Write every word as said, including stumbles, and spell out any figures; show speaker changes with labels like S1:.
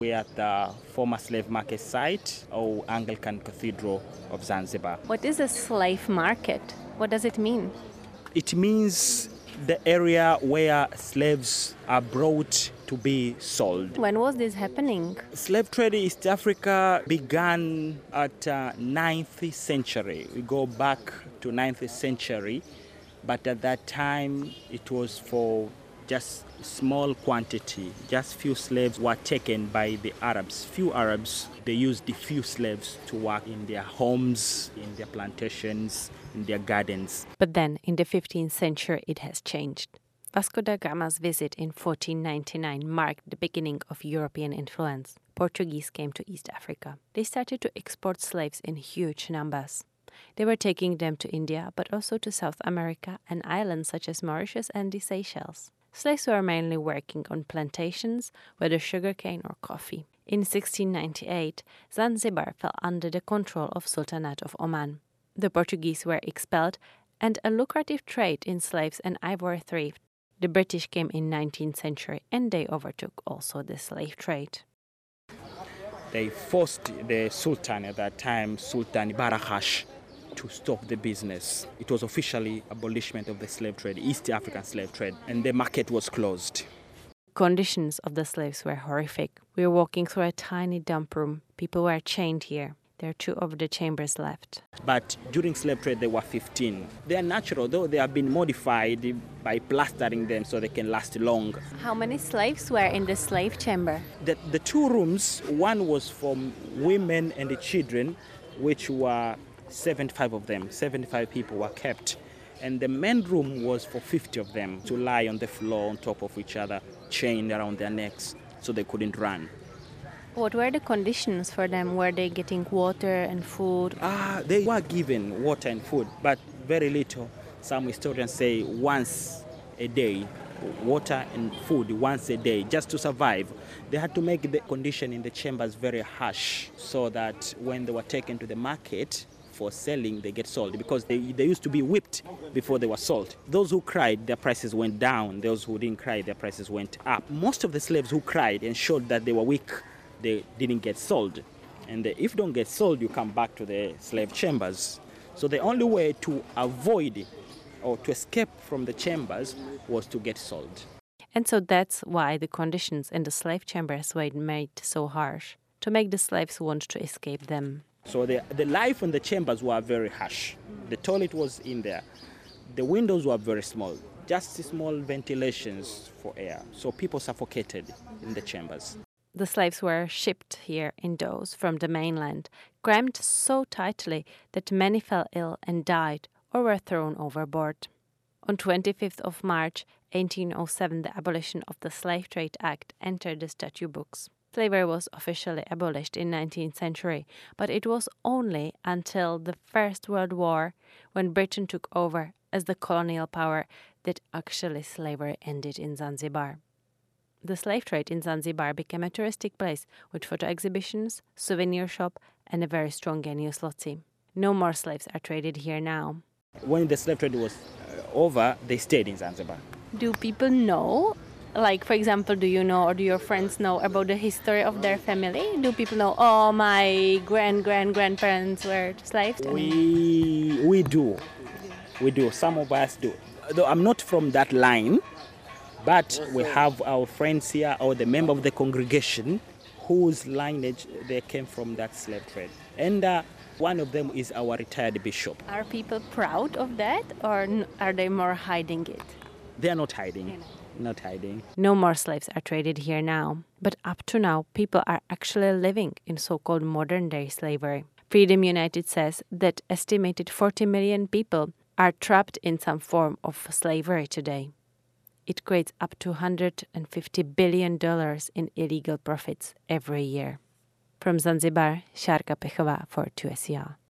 S1: We are at the former slave market site, or Anglican Cathedral of Zanzibar.
S2: What is a slave market? What does it mean?
S1: It means the area where slaves are brought to be sold.
S2: When was this happening?
S1: Slave trade in East Africa began at uh, ninth century. We go back to ninth century, but at that time it was for just small quantity. Just few slaves were taken by the Arabs. Few Arabs, they used the few slaves to work in their homes, in their plantations, in their gardens.
S2: But then, in the fifteenth century, it has changed. Vasco da Gama's visit in fourteen ninety-nine marked the beginning of European influence. Portuguese came to East Africa. They started to export slaves in huge numbers. They were taking them to India, but also to South America and islands such as Mauritius and the Seychelles. Slaves were mainly working on plantations, whether sugarcane or coffee. In sixteen ninety-eight, Zanzibar fell under the control of Sultanate of Oman. The Portuguese were expelled, and a lucrative trade in slaves and ivory thrived. The British came in nineteenth century, and they overtook also the slave trade.
S1: They forced the Sultan at that time, Sultan Barakash, to stop the business. It was officially abolishment of the slave trade, East African slave trade, and the market was closed.
S2: Conditions of the slaves were horrific. We were walking through a tiny dump room. People were chained here. There are two of the chambers left.
S1: But during slave trade, there were fifteen. They are natural, though they have been modified by plastering them so they can last long.
S2: How many slaves were in the slave chamber?
S1: The, the two rooms, one was for women and the children, which were seventy-five of them. seventy-five people were kept. And the main room was for fifty of them to lie on the floor on top of each other, chained around their necks so they couldn't run.
S2: What were the conditions for them? Were they getting water and food?
S1: Ah, they were given water and food, but very little. Some historians say once a day, water and food once a day, just to survive. They had to make the condition in the chambers very harsh so that when they were taken to the market for selling, they get sold, because they, they used to be whipped before they were sold. Those who cried, their prices went down. Those who didn't cry, their prices went up. Most of the slaves who cried and showed that they were weak, they didn't get sold. And if you don't get sold, you come back to the slave chambers. So the only way to avoid or to escape from the chambers was to get sold.
S2: And so that's why the conditions in the slave chambers were made so harsh, to make the slaves want to escape them.
S1: So the, the life in the chambers were very harsh. The toilet was in there. The windows were very small, just small ventilations for air. So people suffocated in the chambers.
S2: The slaves were shipped here indoors from the mainland, crammed so tightly that many fell ill and died or were thrown overboard. On twenty-fifth of March, eighteen oh seven, the abolition of the Slave Trade Act entered the statute books. Slavery was officially abolished in nineteenth century, but it was only until the First World War, when Britain took over as the colonial power, that actually slavery ended in Zanzibar. The slave trade in Zanzibar became a touristic place with photo exhibitions, souvenir shop, and a very strong Genius Lotzi. No more slaves are traded here now.
S1: When the slave trade was uh, over, they stayed in Zanzibar.
S2: Do people know, like for example, do you know or do your friends know about the history of their family? Do people know, oh, my grand-grand-grandparents were slaves?
S1: We, we do. We do. Some of us do. Though I'm not from that line, but we have our friends here, or the member of the congregation, whose lineage they came from that slave trade. And uh, one of them is our retired bishop.
S2: Are people proud of that, or are they more hiding it?
S1: They are not hiding. Not hiding.
S2: No more slaves are traded here now. But up to now, people are actually living in so-called modern-day slavery. Freedom United says that estimated forty million people are trapped in some form of slavery today. It creates up to one hundred fifty billion dollars in illegal profits every year. From Zanzibar, Sharka Pechova for two S E A.